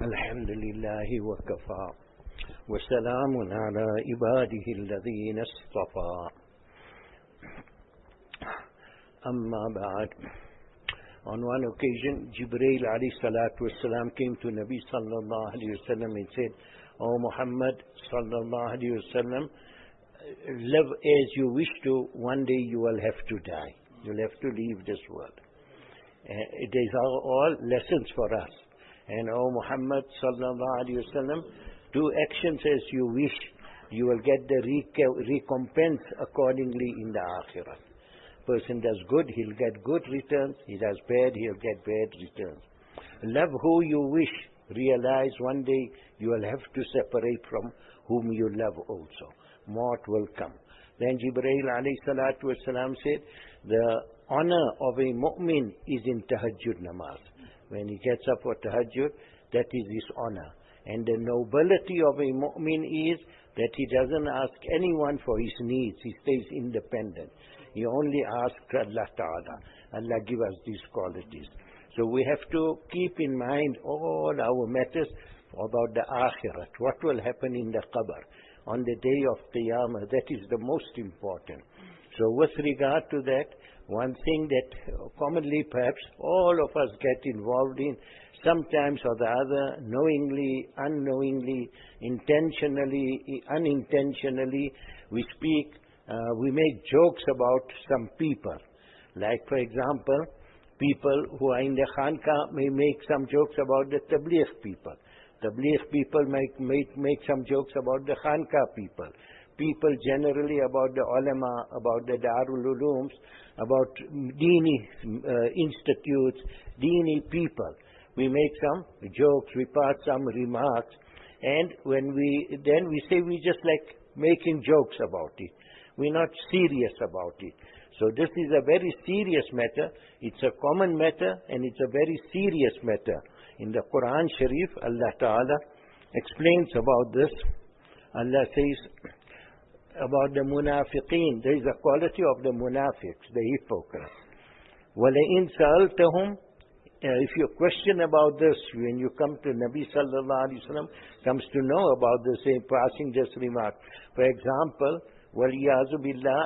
الحمد لله وكفى وسلام على عباده الذين اصطفى أما بعد. On one occasion, Jibreel alayhi salatu wasalam came to Nabi sallallahu alayhi wasallam and said, "O Muhammad sallallahu alayhi wasallam, live as you wish to. One day you will have to die. You'll have to leave this world." These are all lessons for us. And O Muhammad sallallahu alayhi wasallam, do actions as you wish. You will get the recompense accordingly in the akhirah. Person does good, he'll get good returns. He does bad, he'll get bad returns. Love who you wish. Realize one day you will have to separate from whom you love also. Maut will come. Then Jibreel alayhi salatu wasalam said, the honor of a mu'min is in tahajjud namaz. When he gets up for tahajjud, that is his honor. And the nobility of a mu'min is that he doesn't ask anyone for his needs. He stays independent. He only asks Allah Ta'ala. Allah give us these qualities. So we have to keep in mind all our matters about the akhirat. What will happen in the qabr on the day of Qiyamah? That is the most important. So with regard to that, one thing that commonly perhaps all of us get involved in, sometimes or the other, knowingly, unknowingly, intentionally, unintentionally, we speak, we make jokes about some people. Like for example, people who are in the Khanqa may make some jokes about the Tabligh people. Tabligh people make some jokes about the Khanqa people. People generally about the ulama, about the Darul Ulooms, about Dini institutes, Dini people. We make some jokes, we pass some remarks, and then we say we just like making jokes about it. We're not serious about it. So this is a very serious matter. It's a common matter and it's a very serious matter. In the Quran Sharif, Allah Ta'ala explains about this. Allah says about the munafiqeen, there is a quality of the munafiqs, the hypocrites. وَلَئِن سَأَلْتَهُمْ, if you question about this, when you come to Nabi sallallahu alaihi wasallam, comes to know about this, passing this remark. For example, وَلِيَعْزُ بِاللَّهِ,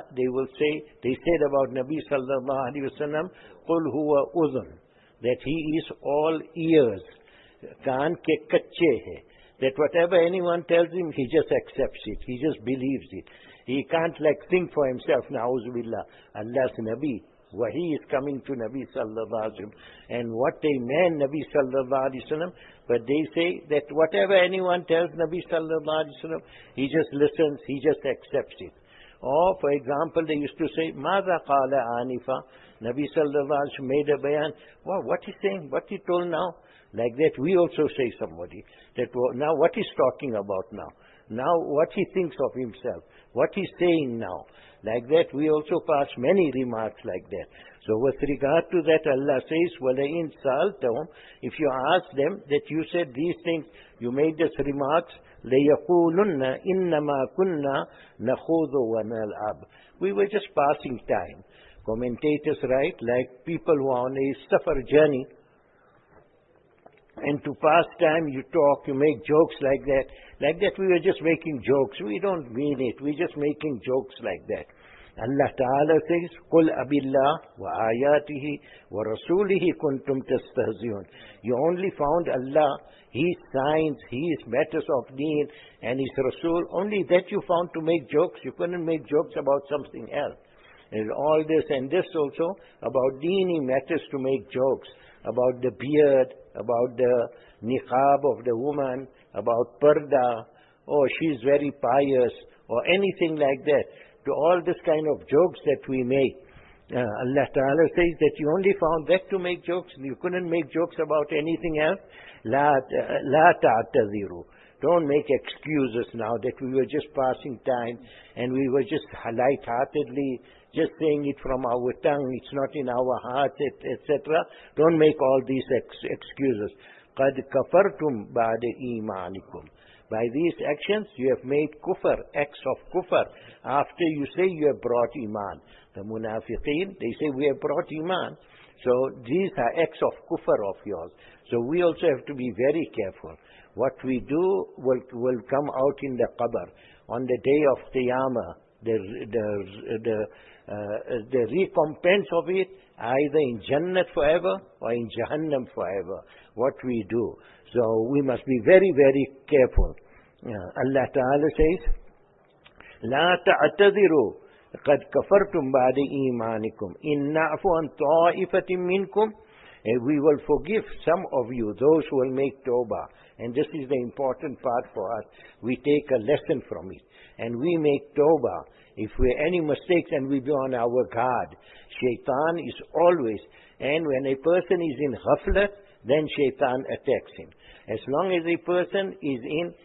they said about Nabi sallallahu alaihi wasallam, قُلْ هُوَ أُذُنٌ, that he is all ears, kaan ke kache hai. That whatever anyone tells him, he just accepts it. He just believes it. He can't think for himself. Na'udhu billah. Allah's Nabi. Wahi is coming to Nabi sallallahu alaihi wasallam. And what they mean, Nabi sallallahu alaihi wasallam, but they say that whatever anyone tells Nabi sallallahu alaihi wasallam, he just listens, he just accepts it. Or, for example, they used to say, Mada qala anifa. Nabi sallallahu alaihi wasallam made a bayan. Wow, what he's saying, what he told now. Like that, we also say somebody that now what he's talking about now. Now what he thinks of himself, what he's saying now. Like that, we also pass many remarks like that. So with regard to that, Allah says, وَلَئِن سَأَلْتَهُمْ, if you ask them that you said these things, you made these remarks, لَيَقُولُنَّ إِنَّمَا كُنَّا نَخُوضُ وَنَلْعَبُ. We were just passing time. Commentators write, like people who are on a safar journey, and to pass time, you talk, you make jokes like that. Like that, we were just making jokes. We don't mean it. We're just making jokes like that. Allah Ta'ala says, قُلْ أَبِ اللَّهِ وَآيَاتِهِ وَرَسُولِهِ كُنْتُمْ تَسْتَهْزِئُونَ. You only found Allah, His signs, His matters of deen, and His Rasul. Only that you found to make jokes. You couldn't make jokes about something else. And all this and this also, about deeni matters to make jokes. About the beard, about the niqab of the woman, about parda, or she's very pious, or anything like that. To all this kind of jokes that we make. Allah Ta'ala says that you only found that to make jokes. You couldn't make jokes about anything else. La ta'taziru. Don't make excuses now that we were just passing time and we were just light-heartedly just saying it from our tongue. It's not in our hearts, etc. Don't make all these excuses. قَدْ كَفَرْتُمْ بَعْدَ إِيمَانِكُمْ. By these actions, you have made kufr, acts of kufr, after you say you have brought iman. The munafiqeen, they say we have brought iman. So these are acts of kufr of yours. So we also have to be very careful. What we do will come out in the qabr. On the day of Qiyamah, the recompense of it, either in Jannat forever or in Jahannam forever, what we do. So we must be very, very careful. Allah Ta'ala says, لا تعتذروا قد كفرتم بعد إيمانكم إن نعفو عن طائفة منكم. We will forgive some of you, those who will make tawbah. And this is the important part for us. We take a lesson from it. And we make tawbah. If we have any mistakes, and we be on our guard. Shaitan is always, and when a person is in ghaflat, then shaitan attacks him. As long as a person is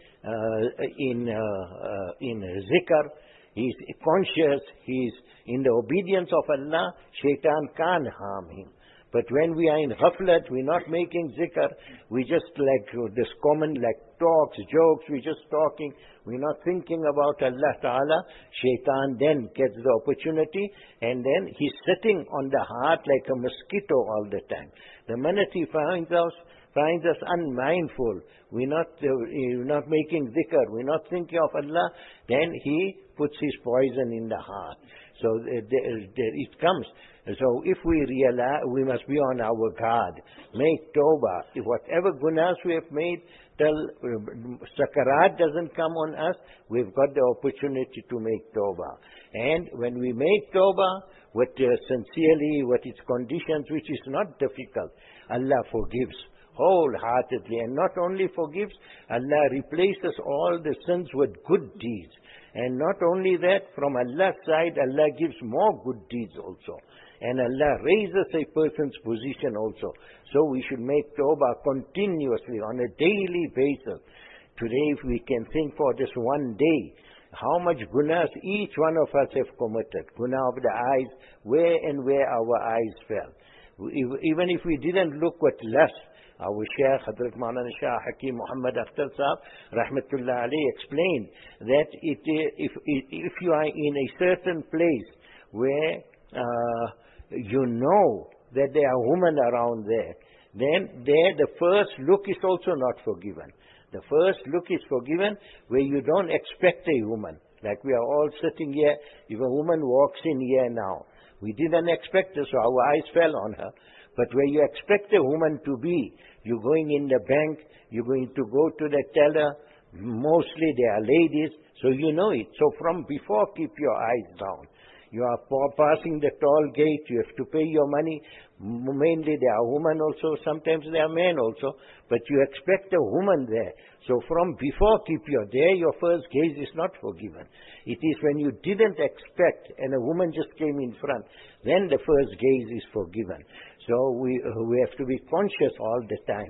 in zikr, he's conscious, he's in the obedience of Allah, shaitan can't harm him. But when we are in ghaflat, we're not making zikr, we just like this common like talks, jokes, we're just talking, we're not thinking about Allah Ta'ala, shaitan then gets the opportunity, and then he's sitting on the heart like a mosquito all the time. The minute he finds us unmindful, we're not making zikr, we're not thinking of Allah, then he puts his poison in the heart. So it comes. So if we realize, we must be on our guard. Make tawbah. If whatever gunas we have made, till sakarat doesn't come on us, we've got the opportunity to make tawbah. And when we make tawbah, sincerely, with its conditions, which is not difficult, Allah forgives wholeheartedly. And not only forgives, Allah replaces all the sins with good deeds. And not only that, from Allah's side, Allah gives more good deeds also. And Allah raises a person's position also. So we should make tawbah continuously on a daily basis. Today, if we can think for this one day, how much gunas each one of us have committed. Guna of the eyes, where our eyes fell. Even if we didn't look with lust, our Shaykh Hadrat Maulana Shah Hakim Muhammad Akhtar Sahab Rahmatullah alayhi explained that if you are in a certain place where you know that there are women around there, then the first look is also not forgiven. The first look is forgiven where you don't expect a woman. Like we are all sitting here, if a woman walks in here now, we didn't expect her, so our eyes fell on her. But where you expect a woman to be, you're going in the bank, you're going to go to the teller, mostly they are ladies, so you know it. So from before, keep your eyes down. You are passing the toll gate, you have to pay your money. Mainly there are women also, sometimes there are men also, but you expect a woman there. So from before, keep your first gaze is not forgiven. It is when you didn't expect and a woman just came in front, then the first gaze is forgiven. So we have to be conscious all the time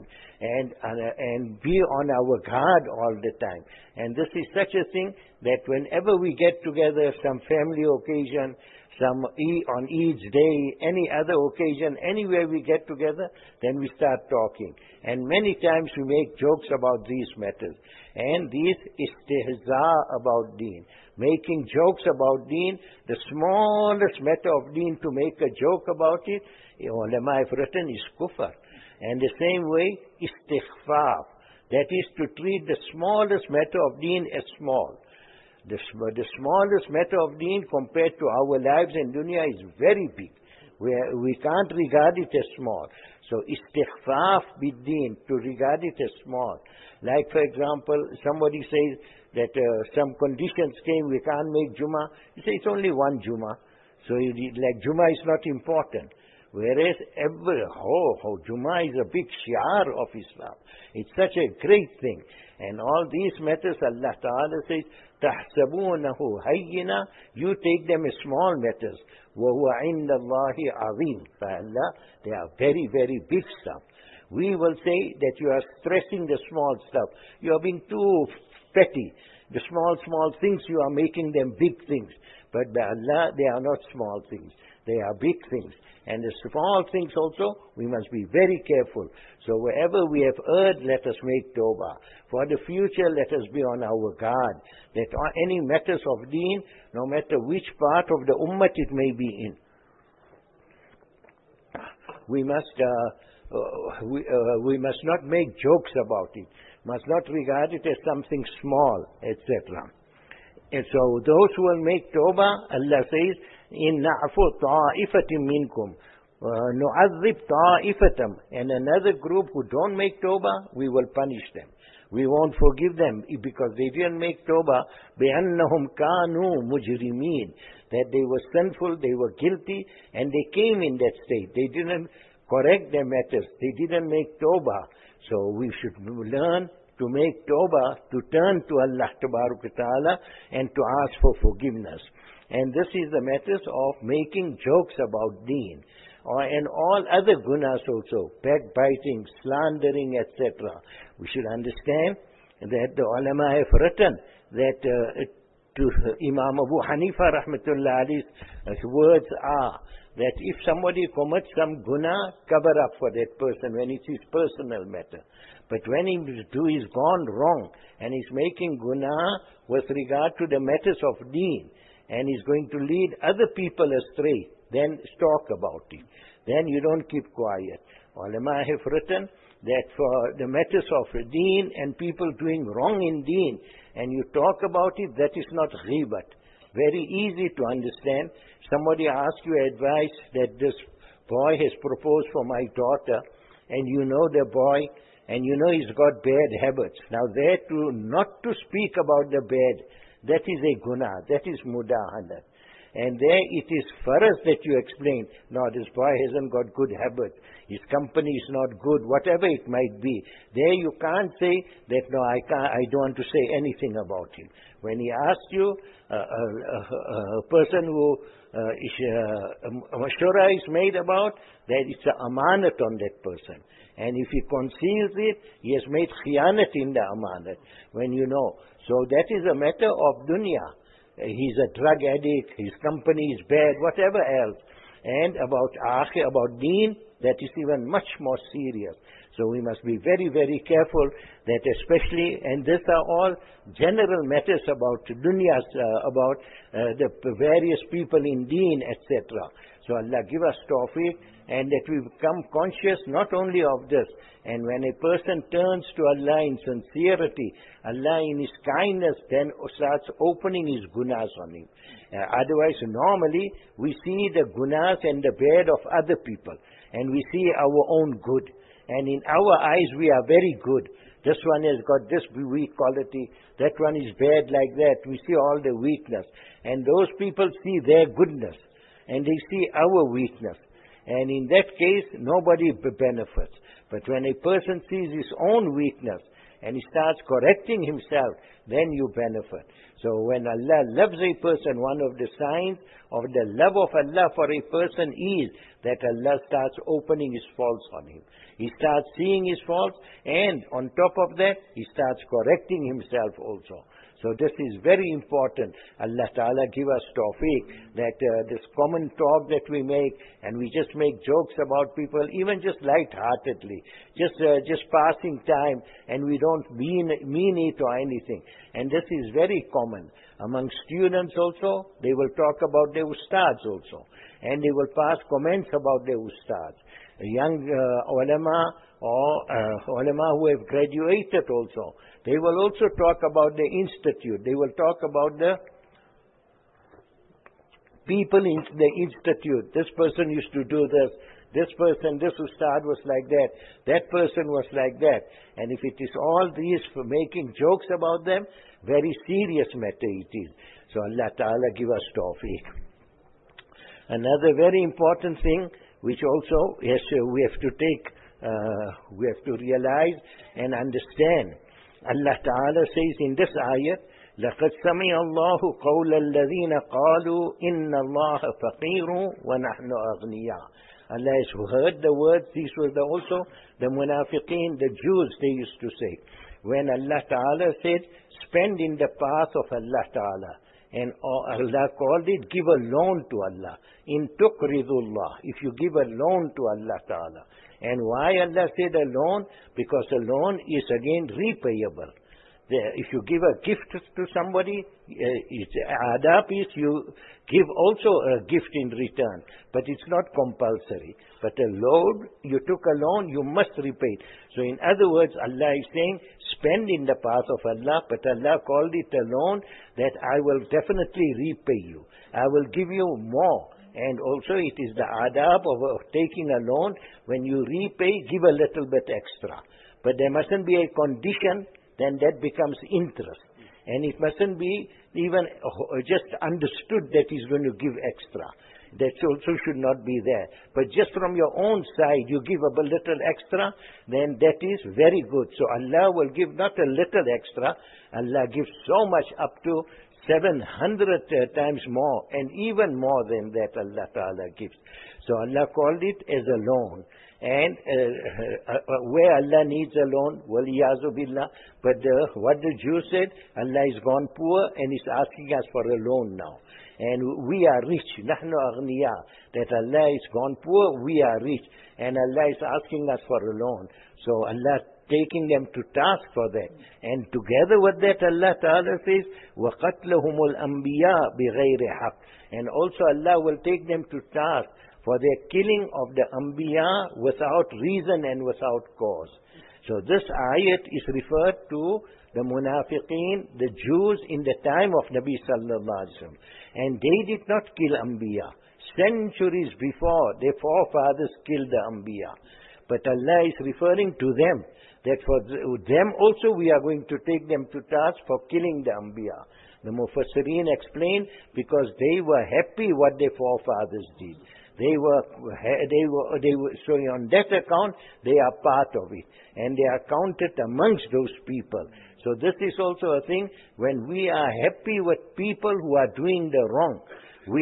and be on our guard all the time. And this is such a thing that whenever we get together, some family occasion, some on Eid's day, any other occasion, anywhere we get together, then we start talking. And many times we make jokes about these matters. And this istihza about deen. Making jokes about deen, the smallest matter of deen to make a joke about it, ulama have written is kufr. And the same way, istighfaf. That is to treat the smallest matter of deen as small. The smallest matter of deen compared to our lives in dunya is very big. We can't regard it as small. So istighfaf bid-deen, to regard it as small. Like for example, somebody says that some conditions came, we can't make Jummah. You say it's only one Jummah. So like Jummah is not important. Whereas Jummah is a big shi'ar of Islam. It's such a great thing. And all these matters, Allah Ta'ala says, تَحْسَبُونَهُ هَيِّنًا, you take them as small matters. وَهُوَ عِنْدَ اللَّهِ عَظِيمٌ. For Allah, they are very, very big stuff. We will say that you are stressing the small stuff. You are being too petty. The small things, you are making them big things. But by Allah, they are not small things. They are big things. And the small things also, we must be very careful. So wherever we have erred, let us make tawbah. For the future, let us be on our guard. That any matters of deen, no matter which part of the ummah it may be in, we must not make jokes about it, must not regard it as something small, etc. And so those who will make tawbah, Allah says, in na'fu ta'ifatim minkum, nu'adhib ta'ifatam, and another group who don't make tawbah, we will punish them. We won't forgive them because they didn't make tawbah. بِأَنَّهُمْ كَانُوا مُجْرِمِينَ, that they were sinful, they were guilty, and they came in that state. They didn't correct their matters. They didn't make tawbah. So we should learn to make tawbah, to turn to Allah Ta'ala and to ask for forgiveness. And this is the matters of making jokes about deen. And all other gunas also, backbiting, slandering, etc. We should understand that the ulama have written that to Imam Abu Hanifa rahmatullah alayh's words are that if somebody commits some guna, cover up for that person when it's his personal matter. But when he's gone wrong and he's making guna with regard to the matters of deen, and he's going to lead other people astray, then talk about it. Then you don't keep quiet. Ulama have written that for the matters of deen and people doing wrong in deen, and you talk about it, that is not ghibat. Very easy to understand. Somebody asks you advice that this boy has proposed for my daughter, and you know the boy, and you know he's got bad habits. Now there not to speak about the bad, that is a guna, that is mudahanat. And there it is first that you explain, no, this boy hasn't got good habits, his company is not good, whatever it might be. There you can't say that, no, I don't want to say anything about him. When he asks you, a person who mashura is made about, that it's an amanat on that person. And if he conceals it, he has made khiyanat in the amanat, when you know. So that is a matter of dunya. He's a drug addict, his company is bad, whatever else. And about akhir, about deen, that is even much more serious. So we must be very, very careful that especially, and these are all general matters about dunya, about the various people in deen, etc. So Allah give us tawfiq, and that we become conscious not only of this. And when a person turns to Allah in sincerity, Allah in His kindness then starts opening His gunas on him. Otherwise, normally, we see the gunas and the bad of other people, and we see our own good. And in our eyes, we are very good. This one has got this weak quality, that one is bad like that. We see all the weakness. And those people see their goodness, and they see our weakness. And in that case, nobody benefits. But when a person sees his own weakness and he starts correcting himself, then you benefit. So when Allah loves a person, one of the signs of the love of Allah for a person is that Allah starts opening His faults on him. He starts seeing his faults, and on top of that, he starts correcting himself also. So this is very important. Allah Ta'ala give us tawfiq that this common talk that we make, and we just make jokes about people, even just light-heartedly, just passing time, and we don't mean it or anything. And this is very common. Among students also, they will talk about their ustads also, and they will pass comments about their ustads. Young ulama or ulama who have graduated also, they will also talk about the institute. They will talk about the people in the institute. This person used to do this. This person, this ustad was like that. That person was like that. And if it is all these for making jokes about them, very serious matter it is. So Allah Ta'ala give us tawfiq. Another very important thing, which also yes, we have to take, we have to realize and understand. Allah Ta'ala says in this ayat, لَقَدْ سَمِعَ اللَّهُ قَوْلَ الَّذِينَ قَالُوا إِنَّ اللَّهَ فَقِيرٌ وَنَحْنُ أَغْنِيَاءٌ. Allah has heard the words. These were also the munafiqeen, the Jews, they used to say. When Allah Ta'ala said, spend in the path of Allah Ta'ala. And Allah called it, give a loan to Allah. In tuqridullah, if you give a loan to Allah Ta'ala. And why Allah said a loan? Because a loan is again repayable. If you give a gift to somebody, adab is you give also a gift in return, but it's not compulsory. But a loan, you took a loan, you must repay it. So in other words, Allah is saying, spend in the path of Allah, but Allah called it a loan that I will definitely repay you. I will give you more. And also it is the adab of taking a loan. When you repay, give a little bit extra. But there mustn't be a condition, then that becomes interest. And it mustn't be even just understood that he's going to give extra. That also should not be there. But just from your own side, you give a little extra, then that is very good. So Allah will give not a little extra, Allah gives so much, up to 700 times more, and even more than that Allah Ta'ala gives. So Allah called it as a loan. And where Allah needs a loan, waliyazu billah. But what the Jew said, Allah is gone poor and is asking us for a loan now. And we are rich, nahnu aghniya. That Allah is gone poor, we are rich. And Allah is asking us for a loan. So Allah taking them to task for that. And together with that, Allah Ta'ala says, وَقَتْلَهُمُ الْأَنْبِيَاءِ بِغَيْرِ حَقٍّ. And also Allah will take them to task for their killing of the Anbiya without reason and without cause. So this ayat is referred to the Munafiqeen, the Jews in the time of Nabi Sallallahu Alaihi Wasallam. And they did not kill Anbiya. Centuries before, their forefathers killed the Anbiya. But Allah is referring to them, that for them also we are going to take them to task for killing the Anbiya. The Mufassirin explained, because they were happy what their forefathers did. They were, so on that account, they are part of it. And they are counted amongst those people. So this is also a thing, when we are happy with people who are doing the wrong, we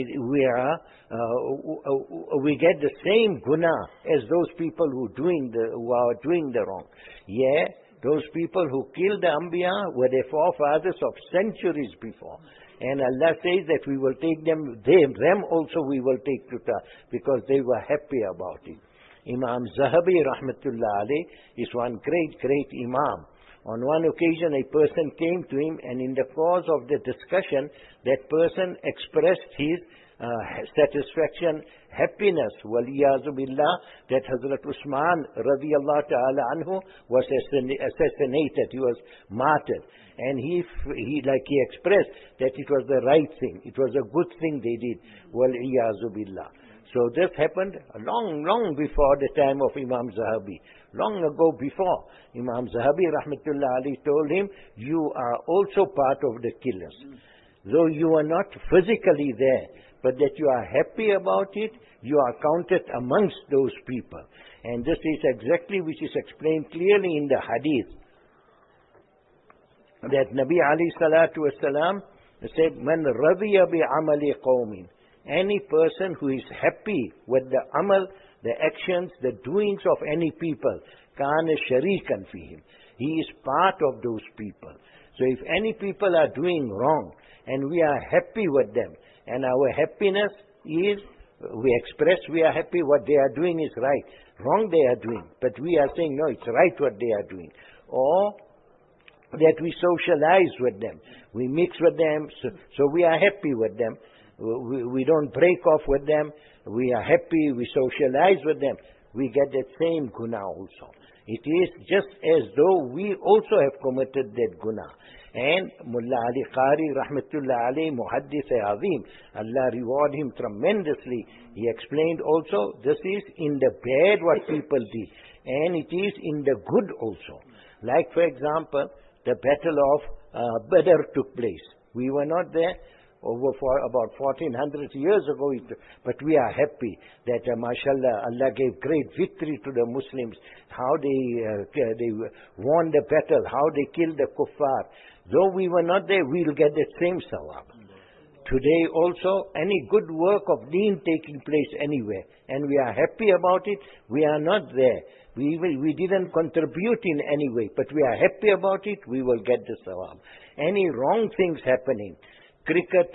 get the same guna as those people who are doing the wrong. Yeah, those people who killed the Anbiya were their forefathers of centuries before. And Allah says that we will take them also we will take to task, because they were happy about it. Imam Zahabi rahmatullah alayh is one great Imam. On one occasion a person came to him, and in the course of the discussion, that person expressed his satisfaction, happiness, waliyazu billah, that Hazrat Usman radiyallahu ta'ala anhu was assassinated, he was martyred. And he expressed that it was the right thing, it was a good thing they did, waliyazu billah. So this happened long before the time of Imam Zahabi. Long ago before, Imam Zahabi rahmatullah alayhi told him, you are also part of the killers. Though you are not physically there, but that you are happy about it, you are counted amongst those people. And this is exactly which is explained clearly in the hadith, that Nabi alayhi salatu wasalam said, Man radiya bi amali qawmin. Any person who is happy with the amal, the actions, the doings of any people, kana sharikan fihim. He is part of those people. So if any people are doing wrong, and we are happy with them, and our happiness is, we express we are happy, what they are doing is right. Wrong they are doing, but we are saying, no, it's right what they are doing. Or that we socialize with them, we mix with them, so we are happy with them. We don't break off with them. We are happy. We socialize with them. We get that same guna also. It is just as though we also have committed that guna. And Mullah Ali Qari rahmatullah alayhi, muhaddith azim, Allah reward him tremendously. He explained also, this is in the bad what people did, and it is in the good also. Like for example, the battle of Badr took place. We were not there. Over for about 1400 years ago, but we are happy that mashallah, Allah gave great victory to the Muslims, how they won the battle, how they killed the kuffar. Though we were not there, we will get the same sawab. Today also, any good work of deen taking place anywhere, and we are happy about it, we are not there. We didn't contribute in any way, but we are happy about it, we will get the sawab. Any wrong things happening, cricket,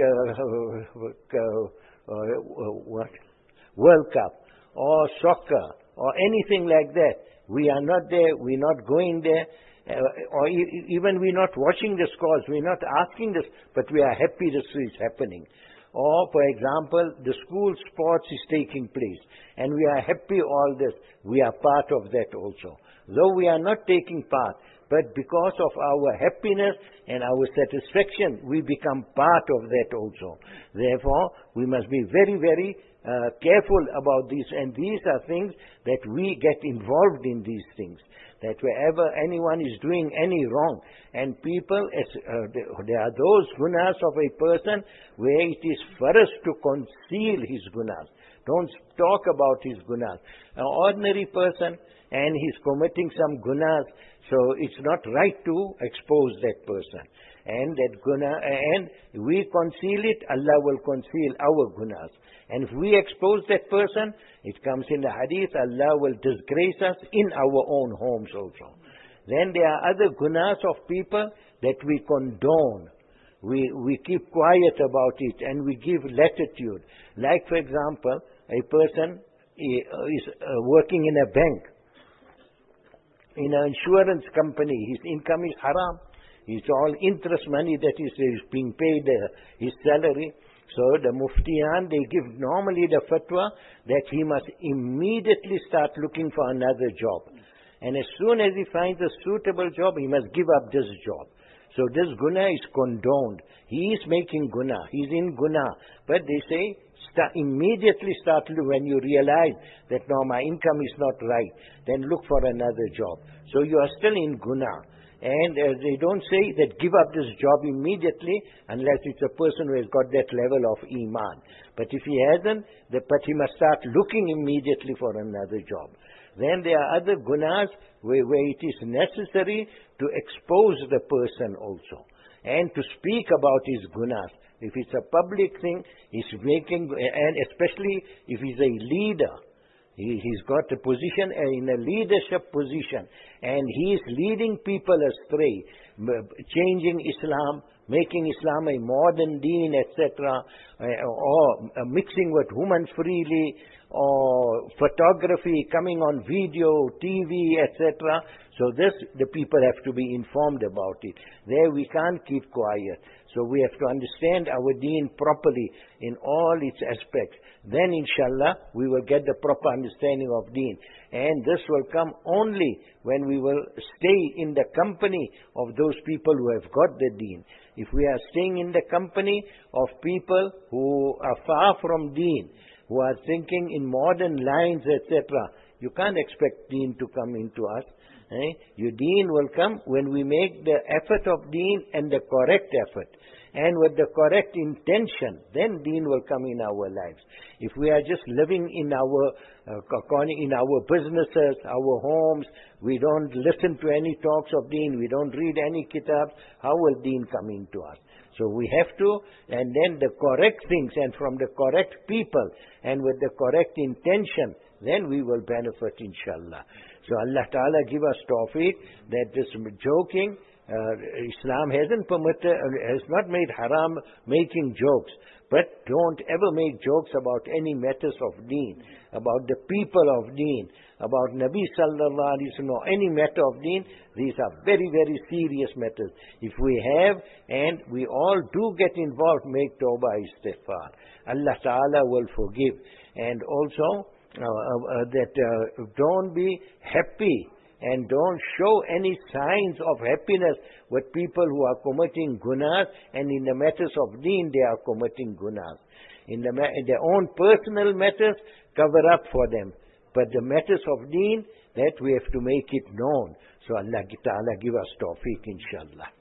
World Cup, or soccer, or anything like that. We are not there, we are not going there, or even we're not watching the scores, we're not asking this, but we are happy this is happening. Or, for example, the school sports is taking place, and we are happy all this. We are part of that also. Though we are not taking part, but because of our happiness and our satisfaction, we become part of that also. Therefore, we must be very, very careful about this, and these are things that we get involved in these things. That wherever anyone is doing any wrong, and people, there are those gunas of a person where it is for us to conceal his gunas. Don't talk about his gunas. An ordinary person, and he's committing some gunas, so it's not right to expose that person. And that guna, and we conceal it, Allah will conceal our gunas. And if we expose that person, it comes in the hadith, Allah will disgrace us in our own homes also. Then there are other gunas of people that we condone. We keep quiet about it and we give latitude. Like, for example, a person is working in a bank, in an insurance company. His income is haram. It's all interest money that is being paid, his salary. So the muftiyan, they give normally the fatwa that he must immediately start looking for another job. And as soon as he finds a suitable job, he must give up this job. So this guna is condoned. He is making guna. He's in guna. But they say, immediately start, when you realize that no, my income is not right, then look for another job. So you are still in guna. And they don't say that give up this job immediately unless it's a person who has got that level of iman. But if he hasn't, but he must start looking immediately for another job. Then there are other gunas where it is necessary to expose the person also and to speak about his gunas. If it's a public thing, he's making, and especially if he's a leader, he's got a position in a leadership position, and he is leading people astray, changing Islam, making Islam a modern deen, etc., or mixing with women freely, or photography coming on video, TV, etc. So this, the people have to be informed about it. There we can't keep quiet. So we have to understand our deen properly in all its aspects. Then inshallah we will get the proper understanding of deen. And this will come only when we will stay in the company of those people who have got the deen. If we are staying in the company of people who are far from deen, who are thinking in modern lines, etc., you can't expect deen to come into us. Your deen will come when we make the effort of deen and the correct effort. And with the correct intention, then deen will come in our lives. If we are just living in our businesses, our homes, we don't listen to any talks of deen, we don't read any kitabs, how will deen come into us? So we have to, and then the correct things, and from the correct people, and with the correct intention, then we will benefit, inshallah. So Allah Ta'ala give us tawfiq that this joking, Islam hasn't permitted, has not made haram making jokes. But don't ever make jokes about any matters of deen, about the people of deen, about Nabi Sallallahu Alaihi Wasallam, or any matter of deen. These are very, very serious matters. If we have, and we all do get involved, make tawbah istighfar. Allah Ta'ala will forgive. And also, don't be happy and don't show any signs of happiness with people who are committing gunas, and in the matters of deen they are committing gunas. In their own personal matters, cover up for them. But the matters of deen, that we have to make it known. So Allah Ta'ala give us tawfiq, inshallah.